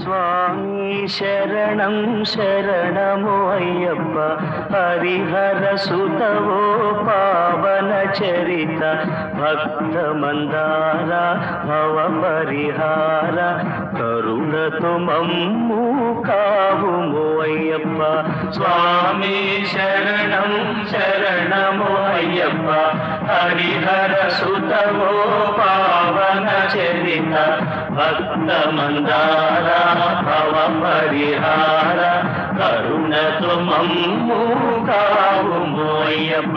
స్వామి శరణం శరణమో అయ్యప్ప హరిహర సుతవో పావన చరిత భక్త మందార భవ పరిహార కరుణతో మమ్ము కావుమో అయ్యప్ప. స్వామి శరణం శరణమో అయ్యప్ప హరిహర సుతవో పావన చరిత భక్త మందార భవ పరిహార కరుణతో మమ్ము కావుమో అయ్యప్ప.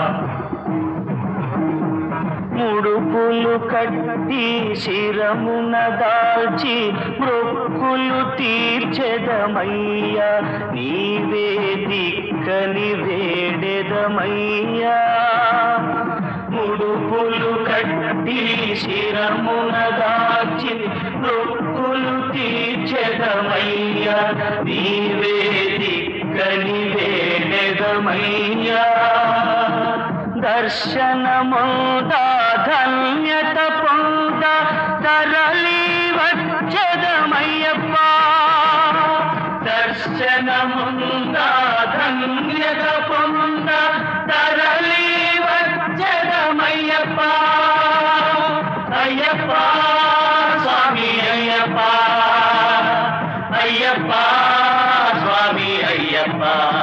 ముడుపులు కట్టి శిరమున దాల్చి మొక్కులు తీర్చెదమయ్యా నీవే దిక్కని వేడెదమయ్యా. ముడుపులు కట్టి శిరమున దాల్చి మొక్కులు తీర్చెదమయ్యా నీవే దిక్కని వేడెదమయ్యా. దర్శనముందా ధన్యత పొంద తరలి వచ్చదమయ్యప్ప. దర్శనముందా ధన్యత పొంద తరలి వచ్చదమయ్యప్ప. అయ్యప్ప స్వామి అయ్యప్ప అయ్యప్ప స్వామి అయ్యప్ప.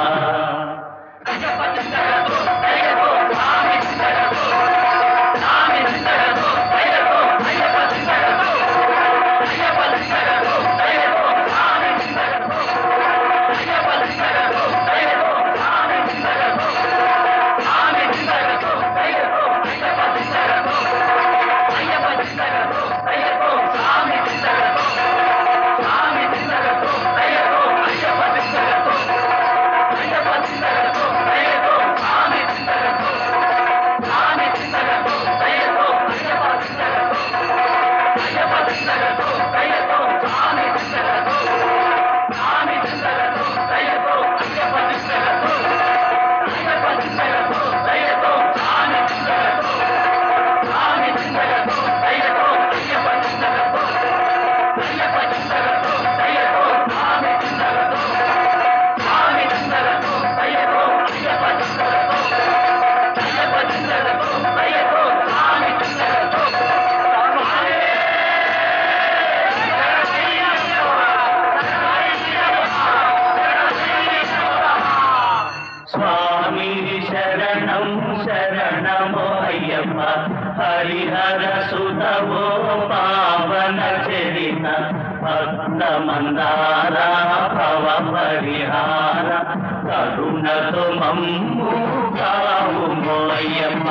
స్వామి శరణం శరణమో అయ్యప్ప హరిహర సుతవో పావన చరిత భక్త మందార భవ పరిహార కరుణతో మమ్ము కావుమో అయ్యప్ప.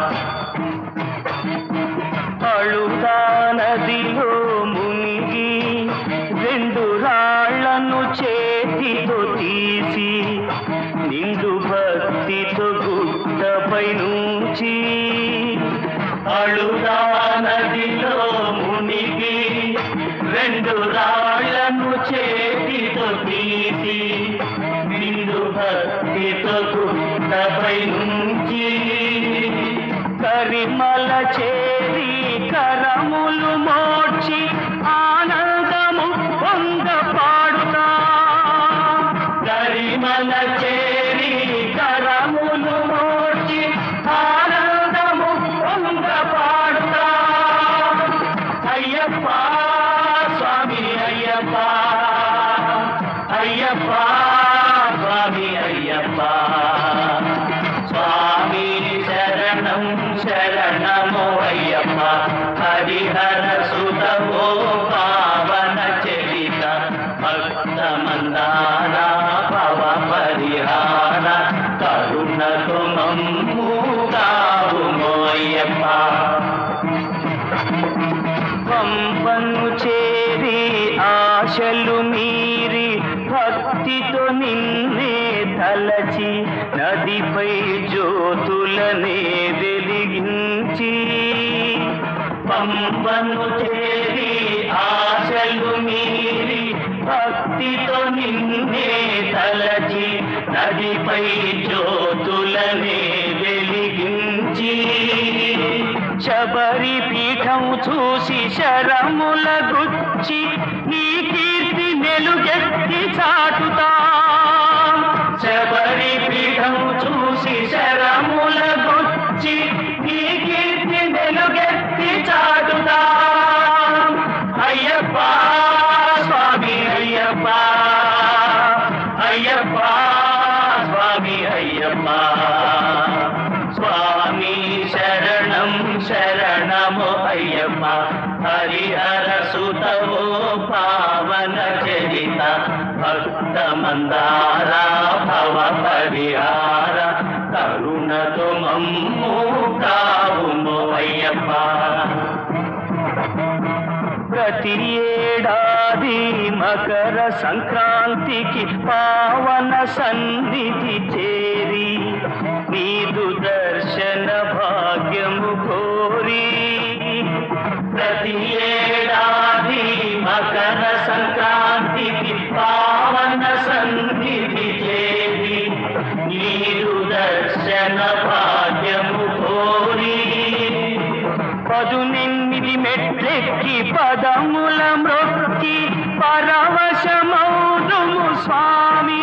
అళుతా నదిలో మునిగి రెండు రాళ్లను చేతితో తీసి నిండు భక్తితో గుట్టపై నుంచి. అళుతా నదిలో మునిగి రెండు రాళ్లను చేతితో తీసి నిండు భక్తితో గుట్టపై నుంచి. కరిమల చేరి కరములు మోడ్చి ఆనందము పొంద పాడుతా. కరిమల చేరి కరములు మోడ్చి ఆనందము పొంద పాడుతా. అయ్యప్ప స్వామి అయ్యప్ప అయ్యప్ప స్వామి అయ్యప్ప. స్వామి శరణం శరణమో అయ్యప్ప హరిహర సుతవో పావన చరిత భక్త మందార భవ పరిహార కరుణతో మమ్ము కావుమో అయ్యప్ప. పంపను చేరి ఆశలు మీరి భక్తితో నిన్నే తలచి నదిపై జ్యోతులనే వెలిగించి. పంపను చేరి ఆశలు మీరి భక్తితో నిన్నే తలచి నదిపై జ్యోతులనే వెలిగించి. శబరి పీఠం చూసి శరముల గుచ్చి నీ కీర్తి వెలుగెత్తి చాటుతా శబరి పీఠం చూసి శరముల గుచ్చి నీ కీర్తి వెలుగెత్తి చాటుతా అయ్యప్ప స్వామి అయ్యప్ప అయ్యప్ప స్వామి అయ్యప్ప స్వామి శరణం శరణము అయ్యప్ప హరిహర సుతవో పావన చరిత భక్త మందార భవ పరిహార కరుణతో మమ్ము కావుము అయ్యప్ప ప్రతి ఏడాది మకర సంక్రాంతికి పావన సన్నిధి చేరి నీదు దర్శన భాగ్యము కోరి ప్రతి ఏడాది మకర సంక్రాంతికి పావన సన్నిధి చేరి నీదు దర్శన భాగ్యము కోరి 18 మెట్లెక్కి పదముల మ్రొక్కి పరవశమౌదుము స్వామి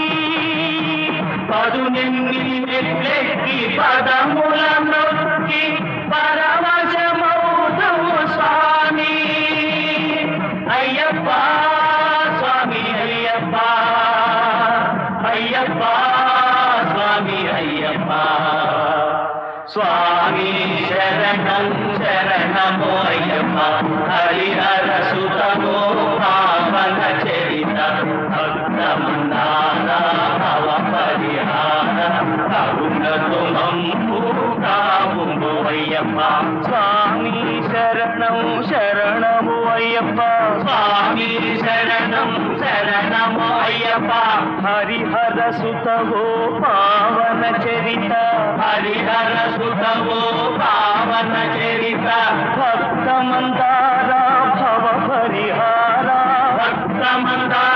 18 మెట్లెక్కి పదముల మ్రొక్కి పరవశమౌదుము స్వామి అయ్యప్ప స్వామి అయ్యప్ప అయ్యప్ప స్వామి అయ్యప్ప స్వామి శరణం శరణమో అయ్యప్ప హరిహర సుతమో పావన చరిత భక్త మందార భవ పరిహార కరుణతో మమ్ము కావుము అయ్యప్ప స్వామి శరణం శరణము అయ్యప్ప స్వామి శరణం శరణము అయ్యప్ప హరిహర సుతవో పావన చరిత హరిహర సుతవో పావన చరిత భక్త మందార భవ పరిహార భక్త మందార